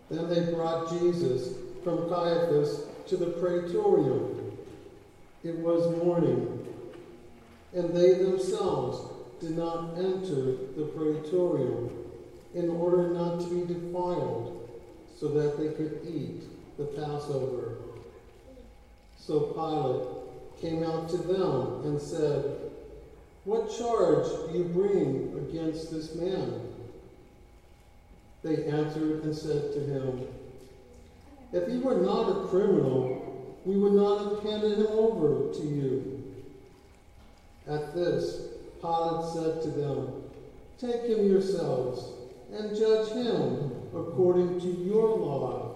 Then they brought Jesus from Caiaphas to the praetorium. It was morning, and they themselves did not enter the praetorium in order not to be defiled, so that they could eat the Passover. So Pilate came out to them and said, "What charge do you bring against this man?" They answered and said to him, "If he were not a criminal, we would not have handed him over to you." At this, Pilate said to them, "Take him yourselves and judge him according to your law."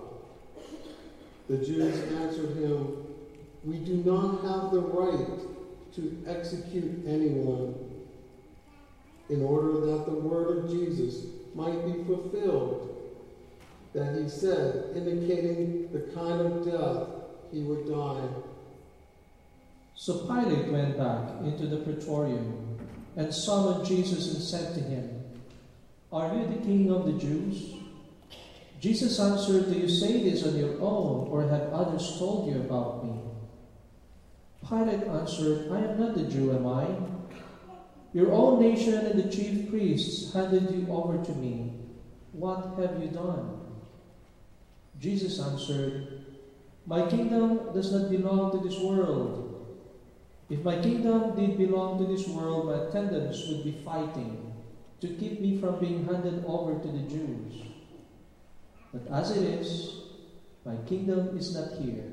The Jews answered him, "We do not have the right to execute anyone," in order that the word of Jesus might be fulfilled, that he said, indicating the kind of death he would die. So Pilate went back into the praetorium and summoned Jesus and said to him, "Are you the king of the Jews?" Jesus answered, "Do you say this on your own, or have others told you about me?" Pilate answered, "I am not a Jew, am I? Your own nation and the chief priests handed you over to me. What have you done?" Jesus answered, "My kingdom does not belong to this world. If my kingdom did belong to this world, my attendants would be fighting to keep me from being handed over to the Jews. But as it is, my kingdom is not here."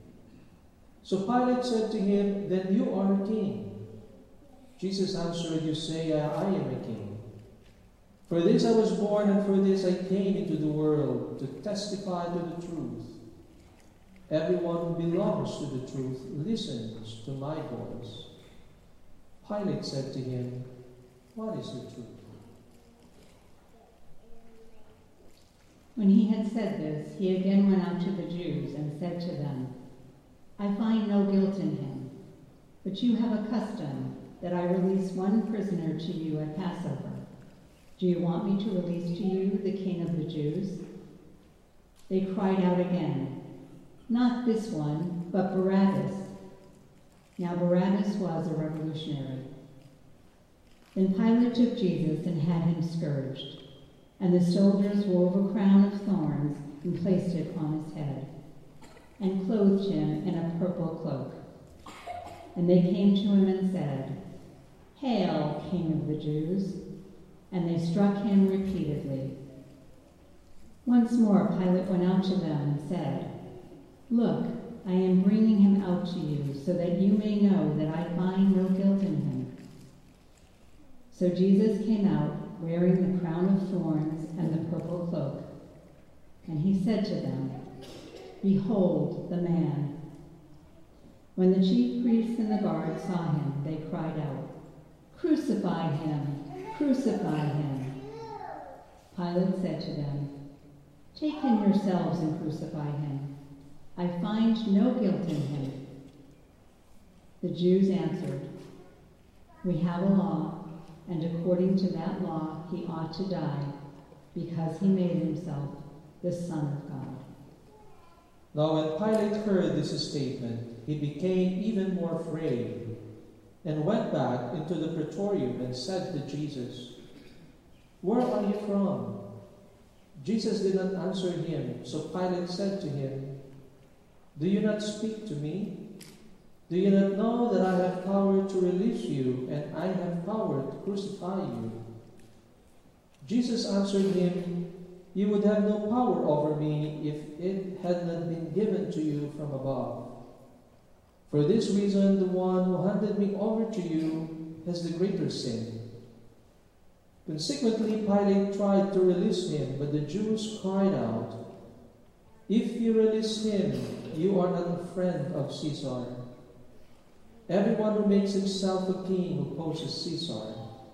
So Pilate said to him, "Then you are a king." Jesus answered, "You say I am a king. For this I was born, and for this I came into the world, to testify to the truth. Everyone who belongs to the truth listens to my voice." Pilate said to him, "What is the truth?" When he had said this, he again went out to the Jews and said to them, "I find no guilt in him, but you have a custom that I release one prisoner to you at Passover. Do you want me to release to you the King of the Jews?" They cried out again, "Not this one, but Barabbas." Now Barabbas was a revolutionary. Then Pilate took Jesus and had him scourged, and the soldiers wove a crown of thorns and placed it on his head, and clothed him in a purple cloak. And they came to him and said, "Hail, King of the Jews!" And they struck him repeatedly. Once more Pilate went out to them and said, "Look, I am bringing him out to you, so that you may know that I find no guilt in him." So Jesus came out, wearing the crown of thorns and the purple cloak. And he said to them, "Behold the man." When the chief priests and the guards saw him, they cried out, "Crucify him! Crucify him!" Pilate said to them, "Take him yourselves and crucify him. I find no guilt in him." The Jews answered, "We have a law, and according to that law he ought to die, because he made himself the Son of God." Now when Pilate heard this statement, he became even more afraid, and went back into the praetorium and said to Jesus, "Where are you from?" Jesus did not answer him, so Pilate said to him, "Do you not speak to me? Do you not know that I have power to release you, and I have power to crucify you?" Jesus answered him, "You would have no power over me if it had not been given to you from above. For this reason, the one who handed me over to you has the greater sin." Consequently, Pilate tried to release him, but the Jews cried out, "If you release him, you are not a friend of Caesar. Everyone who makes himself a king opposes Caesar."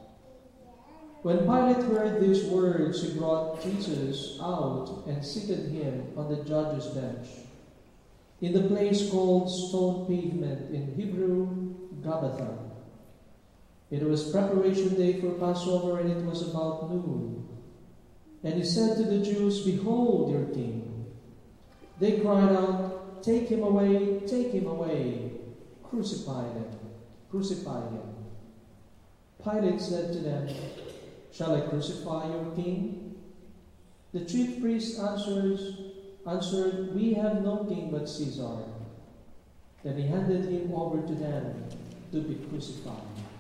When Pilate heard these words, he brought Jesus out and seated him on the judge's bench, in the place called Stone Pavement, in Hebrew, Gabbatha. It was preparation day for Passover, and it was about noon. And he said to the Jews, "Behold your king." They cried out, "Take him away, crucify him." Pilate said to them, "Shall I crucify your king?" The chief priests answered, "We have no king but Caesar." Then he handed him over to them to be crucified.